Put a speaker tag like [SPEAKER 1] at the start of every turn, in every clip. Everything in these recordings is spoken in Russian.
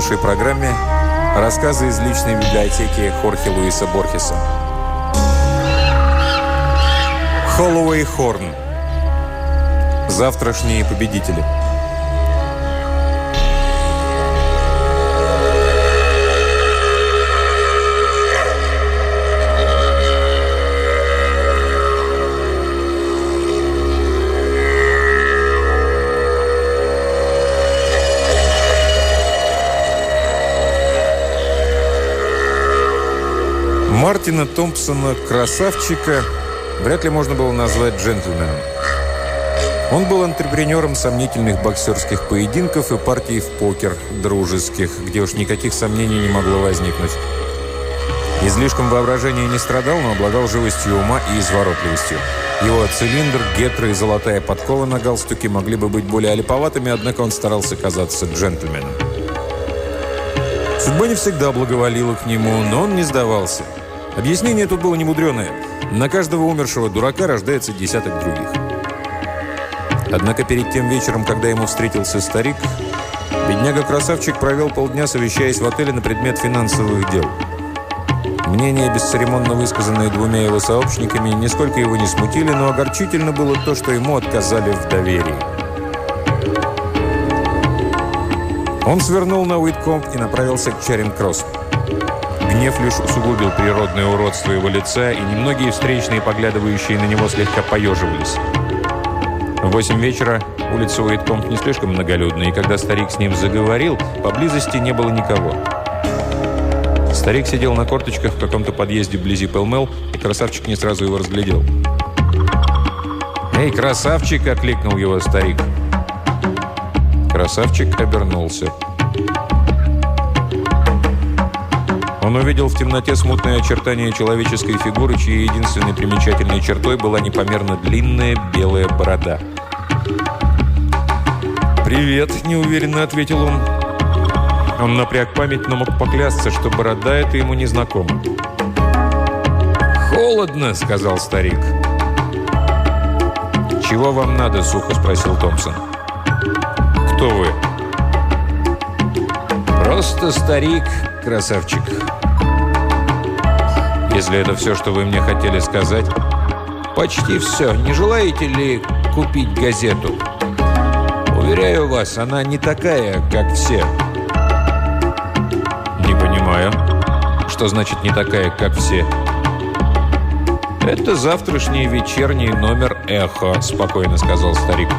[SPEAKER 1] нашей программе рассказы из личной библиотеки Хорхе Луиса Борхеса. Холлоуэй Хорн. Завтрашние победители. Мартина Томпсона, красавчика, вряд ли можно было назвать джентльменом. Он был антрепренером сомнительных боксерских поединков и партий в покер, дружеских, где уж никаких сомнений не могло возникнуть. Излишком воображения не страдал, но обладал живостью ума и изворотливостью. Его цилиндр, гетры и золотая подкова на галстуке могли бы быть более олиповатыми, однако он старался казаться джентльменом. Судьба не всегда благоволила к нему, но он не сдавался. Объяснение тут было немудреное. На каждого умершего дурака рождается десяток других. Однако перед тем вечером, когда ему встретился старик, бедняга-красавчик провел полдня, совещаясь в отеле на предмет финансовых дел. Мнения, бесцеремонно высказанные двумя его сообщниками, нисколько его не смутили, но огорчительно было то, что ему отказали в доверии. Он свернул на Уиткомб и направился к Чаринг-Кросс. Гнев лишь усугубил природное уродство его лица, и немногие встречные, поглядывающие на него, слегка поеживались. В 8 вечера улица Уиткомб не слишком многолюдна, и когда старик с ним заговорил, поблизости не было никого. Старик сидел на корточках в каком-то подъезде вблизи Пэлмэл, и красавчик не сразу его разглядел. «Эй, красавчик!» – окликнул его старик. Красавчик обернулся. Он увидел в темноте смутное очертание человеческой фигуры, чьей единственной примечательной чертой была непомерно длинная белая борода. «Привет», – неуверенно ответил он. Он напряг память, но мог поклясться, что борода эта ему незнакома. «Холодно», – сказал старик. «Чего вам надо?» – сухо спросил Томпсон. «Кто вы?» «Просто старик, красавчик». «Если это все, что вы мне хотели сказать...» «Почти все. Не желаете ли купить газету?» «Уверяю вас, она не такая, как все». «Не понимаю. Что значит «не такая, как все»?» «Это завтрашний вечерний номер «Эхо», — спокойно сказал старик.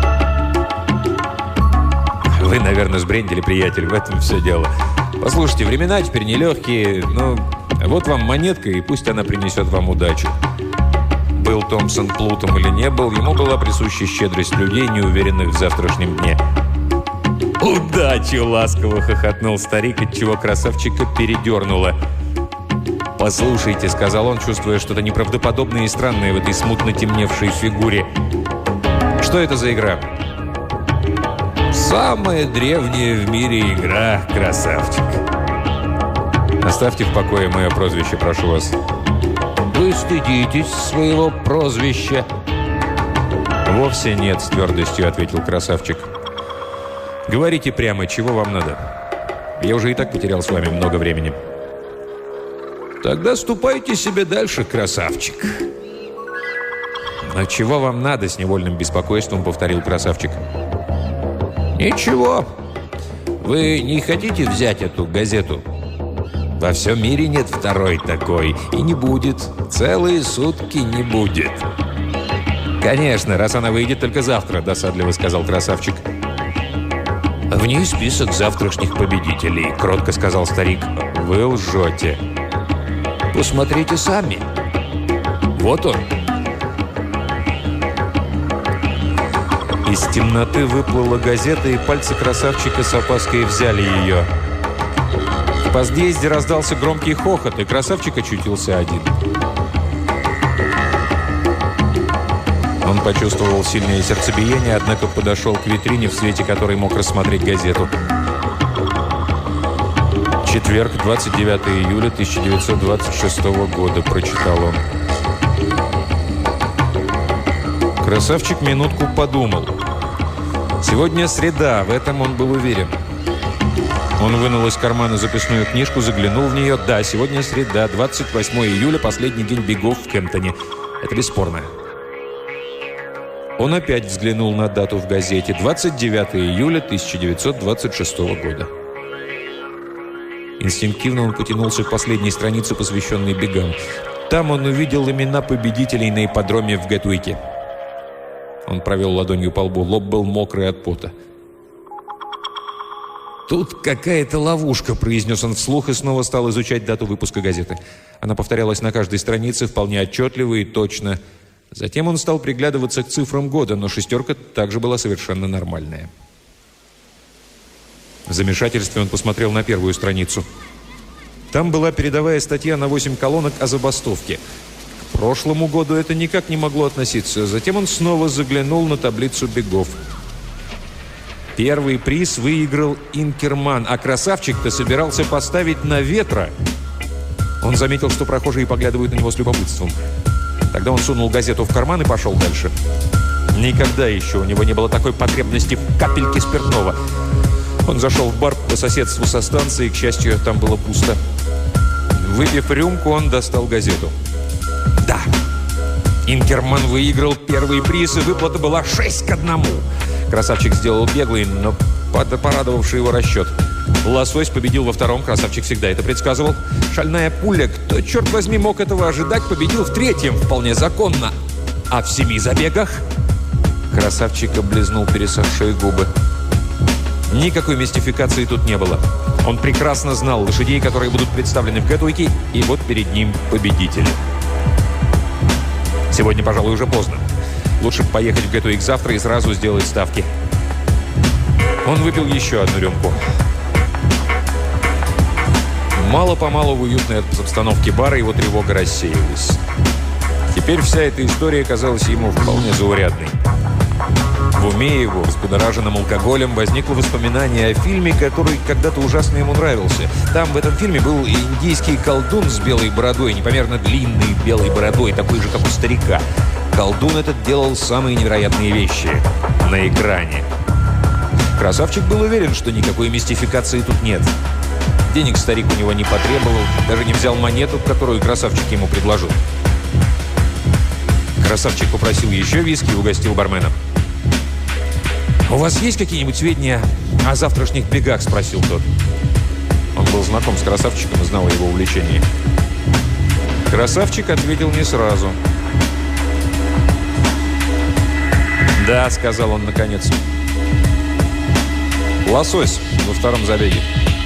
[SPEAKER 1] «Вы, наверное, сбрендили, приятель, в этом все дело. Послушайте, времена теперь нелегкие, но вот вам монетка, и пусть она принесет вам удачу». Был Томпсон плутом или не был, ему была присуща щедрость людей, неуверенных в завтрашнем дне. «Удачи!» — ласково хохотнул старик, отчего красавчика передернуло. «Послушайте», — сказал он, чувствуя что-то неправдоподобное и странное в этой смутно темневшей фигуре. «Что это за игра?» «Самая древняя в мире игра, красавчик». «Оставьте в покое мое прозвище, прошу вас». «Вы стыдитесь своего прозвища?» «Вовсе нет», — с твердостью ответил красавчик. «Говорите прямо, чего вам надо? Я уже и так потерял с вами много времени». «Тогда ступайте себе дальше, красавчик». «Но чего вам надо?» — с невольным беспокойством повторил красавчик. «Ничего. Вы не хотите взять эту газету? Во всем мире нет второй такой. И не будет. Целые сутки не будет». «Конечно, раз она выйдет только завтра», — досадливо сказал красавчик. «В ней список завтрашних победителей», — кротко сказал старик. «Вы лжете». «Посмотрите сами. Вот он». Из темноты выплыла газета, и пальцы красавчика с опаской взяли ее. В подъезде раздался громкий хохот, и красавчик очутился один. Он почувствовал сильное сердцебиение, однако подошел к витрине, в свете которой мог рассмотреть газету. «Четверг, 29 июля 1926 года», – прочитал он. Красавчик минутку подумал. Сегодня среда, в этом он был уверен. Он вынул из кармана записную книжку, заглянул в нее. Да, сегодня среда, 28 июля, последний день бегов в Кемптоне. Это бесспорно. Он опять взглянул на дату в газете. 29 июля 1926 года. Инстинктивно он потянулся к последней странице, посвященной бегам. Там он увидел имена победителей на ипподроме в Гетвике. Он провел ладонью по лбу. Лоб был мокрый от пота. «Тут какая-то ловушка», — произнес он вслух и снова стал изучать дату выпуска газеты. Она повторялась на каждой странице вполне отчетливо и точно. Затем он стал приглядываться к цифрам года, но шестерка также была совершенно нормальная. В замешательстве он посмотрел на первую страницу. Там была передовая статья на 8 колонок о забастовке. К прошлому году это никак не могло относиться. Затем он снова заглянул на таблицу бегов. Первый приз выиграл Инкерман, а красавчик-то собирался поставить на Ветра. Он заметил, что прохожие поглядывают на него с любопытством. Тогда он сунул газету в карман и пошел дальше. Никогда еще у него не было такой потребности в капельке спиртного. Он зашел в бар по соседству со станцией, к счастью, там было пусто. Выпив рюмку, он достал газету. Да, Инкерман выиграл первый приз, и выплата была 6-1. Красавчик сделал беглый, но порадовавший его расчет. Лосось победил во втором, красавчик всегда это предсказывал. Шальная пуля, кто, черт возьми, мог этого ожидать, победил в третьем, вполне законно. А в 7 забегах? Красавчик облизнул пересохшие губы. Никакой мистификации тут не было. Он прекрасно знал лошадей, которые будут представлены в Гетвике, и вот перед ним победители. Сегодня, пожалуй, уже поздно. Лучше поехать в Гетвик завтра и сразу сделать ставки. Он выпил еще одну рюмку. Мало-помалу в уютной обстановке бара его тревога рассеялась. Теперь вся эта история казалась ему вполне заурядной. В уме его, взбудораженным алкоголем, возникло воспоминание о фильме, который когда-то ужасно ему нравился. Там, в этом фильме, был индийский колдун с белой бородой, непомерно длинной белой бородой, такой же, как у старика. Колдун этот делал самые невероятные вещи на экране. Красавчик был уверен, что никакой мистификации тут нет. Денег старик у него не потребовал, даже не взял монету, которую красавчик ему предложил. Красавчик попросил еще виски и угостил бармена. «У вас есть какие-нибудь сведения о завтрашних бегах?» – спросил тот. Он был знаком с красавчиком и знал о его увлечении. Красавчик ответил не сразу. «Да», – сказал он наконец. «Лосось во втором забеге».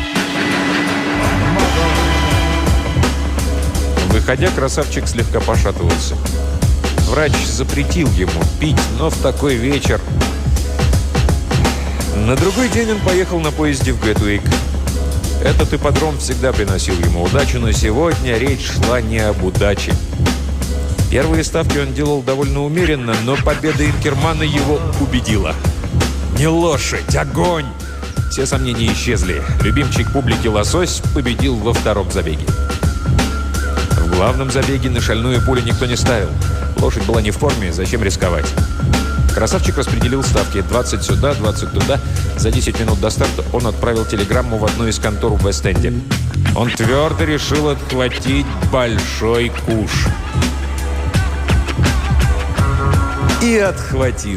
[SPEAKER 1] Выходя, красавчик слегка пошатывался. Врач запретил ему пить, но в такой вечер... На другой день он поехал на поезде в Гетвик. Этот ипподром всегда приносил ему удачу, но сегодня речь шла не об удаче. Первые ставки он делал довольно умеренно, но победа Инкермана его убедила. Не лошадь, огонь! Все сомнения исчезли. Любимчик публики Лосось победил во втором забеге. В главном забеге на шальную пулю никто не ставил. Лошадь была не в форме, зачем рисковать? Красавчик распределил ставки. 20 сюда, 20 туда. За 10 минут до старта он отправил телеграмму в одну из контор в Вест-Энде. Он твердо решил отхватить большой куш. И отхватил.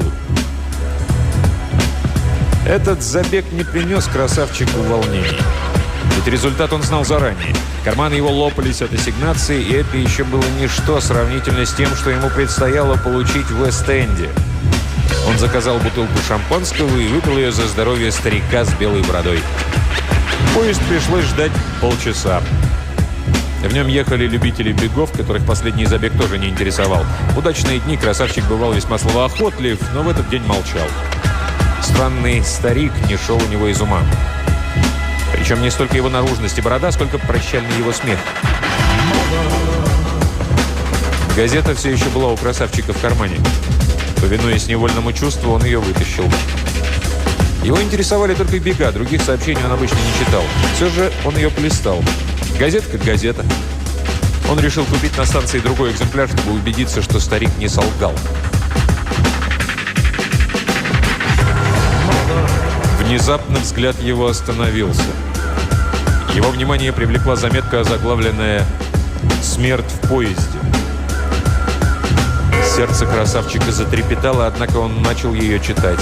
[SPEAKER 1] Этот забег не принес красавчику волнений. Ведь результат он знал заранее. Карманы его лопались от ассигнации, и это еще было ничто сравнительно с тем, что ему предстояло получить в Вест-Энде. Он заказал бутылку шампанского и выпил ее за здоровье старика с белой бородой. Поезд пришлось ждать полчаса. В нем ехали любители бегов, которых последний забег тоже не интересовал. В удачные дни красавчик бывал весьма словоохотлив, но в этот день молчал. Странный старик не шел у него из ума. Причем не столько его наружность и борода, сколько прощальный его смех. Газета все еще была у красавчика в кармане. Повинуясь невольному чувству, он ее вытащил. Его интересовали только бега, других сообщений он обычно не читал. Все же он ее полистал. Газета как газета. Он решил купить на станции другой экземпляр, чтобы убедиться, что старик не солгал. Внезапно взгляд его остановился. Его внимание привлекла заметка, озаглавленная «Смерть в поезде». Сердце красавчика затрепетало, однако он начал ее читать.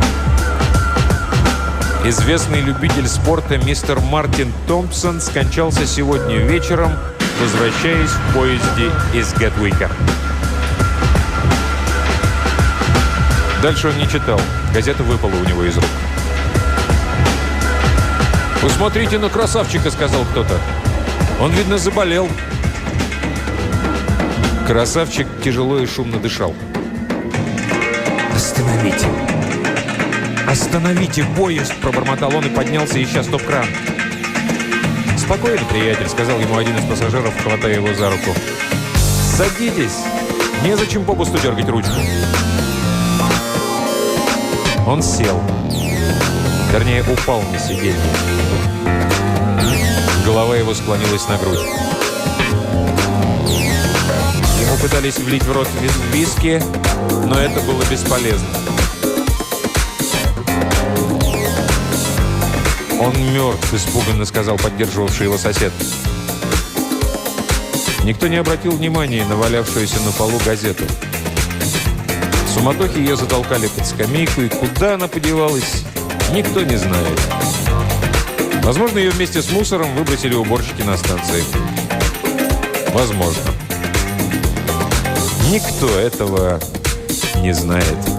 [SPEAKER 1] Известный любитель спорта мистер Мартин Томпсон скончался сегодня вечером, возвращаясь в поезде из Гетвика. Дальше он не читал. Газета выпала у него из рук. «Посмотрите на красавчика», — сказал кто-то. «Он, видно, заболел». Красавчик тяжело и шумно дышал. «Остановите! Остановите поезд!» – пробормотал он и поднялся, ища стоп-кран. «Спокойно, приятель», – сказал ему один из пассажиров, хватая его за руку. «Садитесь! Незачем попусту дергать ручку». Он сел. Вернее, упал на сиденье. Голова его склонилась на грудь. Ему пытались влить в рот виски, но это было бесполезно. «Он мертв», – испуганно сказал поддерживавший его сосед. Никто не обратил внимания на валявшуюся на полу газету. В суматохе ее затолкали под скамейку, и куда она подевалась, никто не знает. Возможно, ее вместе с мусором выбросили уборщики на станции. Возможно. Никто этого не знает.